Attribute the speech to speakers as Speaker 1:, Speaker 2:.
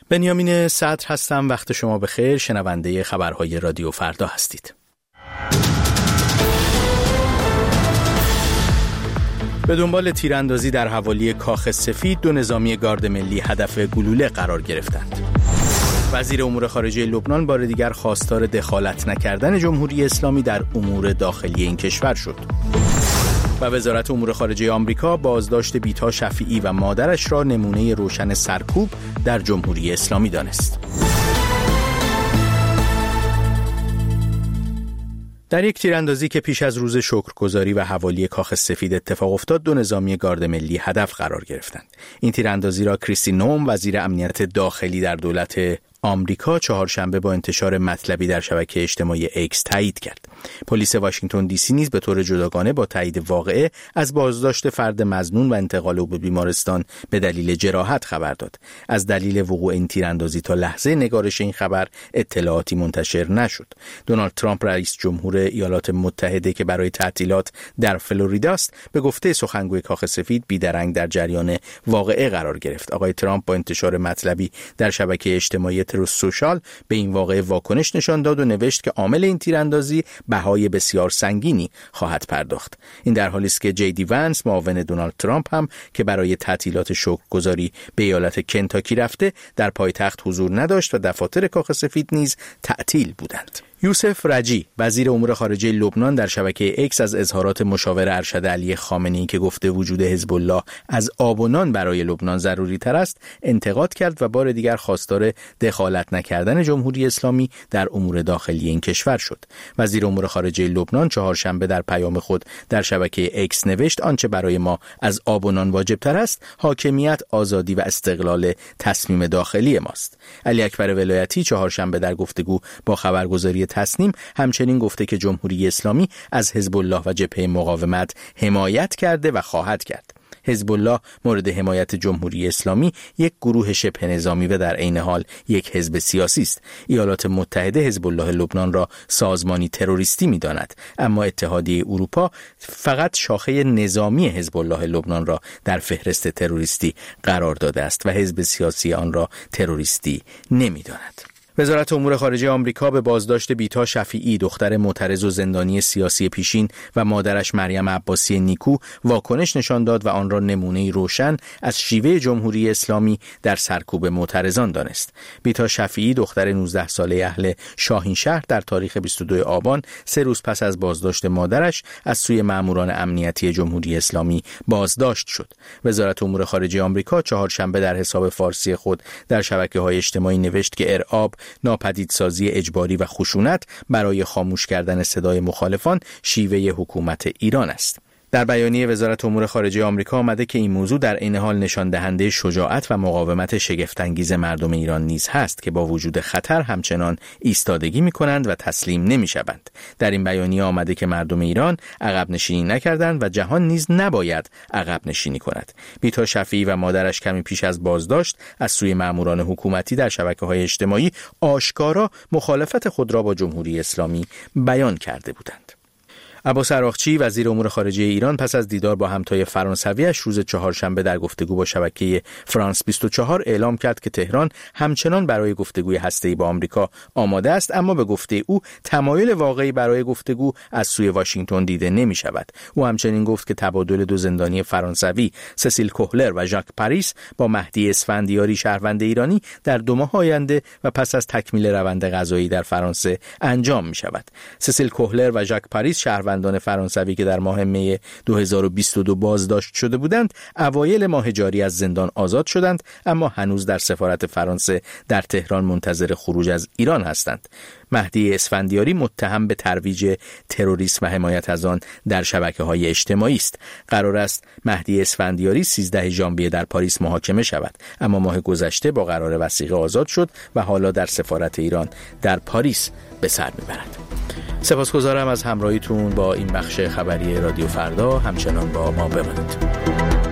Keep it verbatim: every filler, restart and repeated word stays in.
Speaker 1: بنیامین صدر هستم. وقت شما بخیر. شنونده خبرهای رادیو فردا هستید. به دنبال تیراندازی در حوالی کاخ سفید دو نظامی گارد ملی هدف گلوله قرار گرفتند. وزیر امور خارجه لبنان بار دیگر خواستار دخالت نکردن جمهوری اسلامی در امور داخلی این کشور شد. و وزارت امور خارجه آمریکا بازداشت بیتا شفیعی و مادرش را نمونه روشن سرکوب در جمهوری اسلامی دانست. در یک تیراندازی که پیش از روز شکرگزاری و حوالی کاخ سفید اتفاق افتاد، دو نظامی گارد ملی هدف قرار گرفتند. این تیراندازی را کریستی نوم، وزیر امنیت داخلی در دولت آمریکا، چهارشنبه با انتشار مطلبی در شبکه اجتماعی ایکس تایید کرد. پلیس واشنگتن دی سی نیز به طور جداگانه با تایید واقعه از بازداشت فرد مظنون و انتقال او به بیمارستان به دلیل جراحت خبر داد. از دلیل وقوع این تیراندازی تا لحظه نگارش این خبر اطلاعاتی منتشر نشد. دونالد ترامپ رئیس جمهور ایالات متحده که برای تعطیلات در فلوریدا است، به گفته سخنگوی کاخ سفید بیدرنگ در جریان واقعه قرار گرفت. آقای ترامپ با انتشار مطلبی در شبکه اجتماعی تروس سوشال به این واقعه واکنش نشان داد و نوشت که عامل این تیراندازی بهای بسیار سنگینی خواهد پرداخت. این در حالی است که جی دی ونس، معاون دونالد ترامپ، هم که برای تعطیلات شکرگزاری به ایالت کنتاکی رفته، در پایتخت حضور نداشت و دفاتر کاخ سفید نیز تعطیل بودند. یوسف رجی، وزیر امور خارجه لبنان، در شبکه ایکس از اظهارات مشاور ارشد علی خامنه‌ای که گفته وجود حزب الله از آب و نان برای لبنان ضروری تر است، انتقاد کرد و بار دیگر خواستار دخالت نکردن جمهوری اسلامی در امور داخلی این کشور شد. وزیر امور خارجه لبنان چهارشنبه در پیام خود در شبکه ایکس نوشت: آنچه برای ما از آب و نان واجب تر است، حاکمیت، آزادی و استقلال تصمیم داخلی ماست. علی اکبر ولایتی چهارشنبه در گفتگو با خبرگزاری تصنیم همچنین گفته که جمهوری اسلامی از حزب الله و جبهه مقاومت حمایت کرده و خواهد کرد. حزب الله مورد حمایت جمهوری اسلامی یک گروه شبه نظامی و در عین حال یک حزب سیاسی است. ایالات متحده حزب الله لبنان را سازمانی تروریستی می‌داند، اما اتحادیه اروپا فقط شاخه نظامی حزب الله لبنان را در فهرست تروریستی قرار داده است و حزب سیاسی آن را تروریستی نمی‌داند. وزارت امور خارجه آمریکا به بازداشت بیتا شفیعی، دختر معترض و زندانی سیاسی پیشین، و مادرش مریم عباسی نیکو واکنش نشان داد و آن را نمونه‌ای روشن از شیوه جمهوری اسلامی در سرکوب معترضان دانست. بیتا شفیعی، دختر نوزده ساله اهل شاهینشهر، در تاریخ بیست و دوم آبان، سه روز پس از بازداشت مادرش، از سوی ماموران امنیتی جمهوری اسلامی بازداشت شد. وزارت امور خارجه آمریکا چهارشنبه در حساب فارسی خود در شبکه‌های اجتماعی نوشت که ارعاب، ناپدیدسازی اجباری و خشونت برای خاموش کردن صدای مخالفان شیوه حکومت ایران است. در بیانیه وزارت امور خارجه آمریکا آمده که این موضوع در عین حال نشان دهنده شجاعت و مقاومت شگفت‌انگیز مردم ایران نیز هست که با وجود خطر همچنان ایستادگی می‌کنند و تسلیم نمی‌شوند. در این بیانیه آمده که مردم ایران عقب نشینی نکردند و جهان نیز نباید عقب نشینی کند. بیتا شفیعی و مادرش کمی پیش از بازداشت از سوی ماموران حکومتی در شبکه‌های اجتماعی آشکارا مخالفت خود را با جمهوری اسلامی بیان کرده بودند. عباس عراقچی، وزیر امور خارجه ایران، پس از دیدار با همتای فرانسویش روز چهارشنبه در گفتگو با شبکه فرانس بیست و چهار اعلام کرد که تهران همچنان برای گفتگوی هسته‌ای با آمریکا آماده است، اما به گفته او تمایل واقعی برای گفتگو از سوی واشنگتن دیده نمی شود. او همچنین گفت که تبادل دو زندانی فرانسوی، سسیل کوهلر و ژاک پاریس، با مهدی اسفندیاری، شهروند ایرانی، در دو ماه آینده و پس از تکمیل روند قضایی در فرانسه انجام می شود. سسیل کوهلر و ژاک پاریس، شهروند شهروندان فرانسوی که در ماه می دو هزار و بیست و دو بازداشت شده بودند، اوایل ماه جاری از زندان آزاد شدند، اما هنوز در سفارت فرانسه در تهران منتظر خروج از ایران هستند. مهدی اسفندیاری متهم به ترویج تروریسم و حمایت از آن در شبکه‌های اجتماعی است. قرار است مهدی اسفندیاری سیزدهم ژانویه در پاریس محاکمه شود، اما ماه گذشته با قرار وثیقه آزاد شد و حالا در سفارت ایران در پاریس به سر میبرد. سپاسگزارم از همراهیتون با این بخش خبری رادیو فردا. همچنان با ما بمانید.